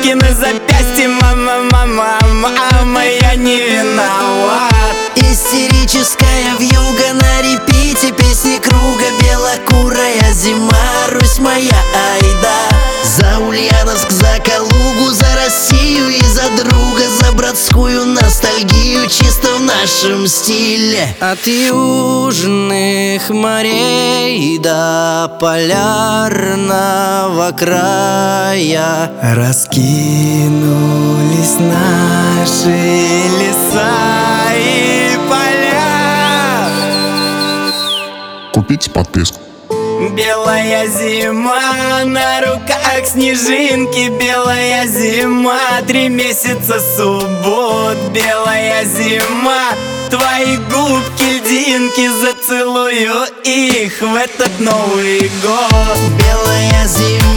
сережки на запястье. Мама, мама, мама, я не виноват. Истерическая вьюга на репите, песни круга, белокурая зима, Русь моя, айда. За Ульяновск, за Калугу, за Россию и за друга, за братскую ностальгию, чисто в нашем стиле. От южных морей до полярного края раскинулись наши леса и поля. Купите подписку. Белая зима, на руках снежинки. Белая зима, 3 месяца суббот. Белая зима, твои губки льдинки, зацелую их в этот Новый год. Белая зима.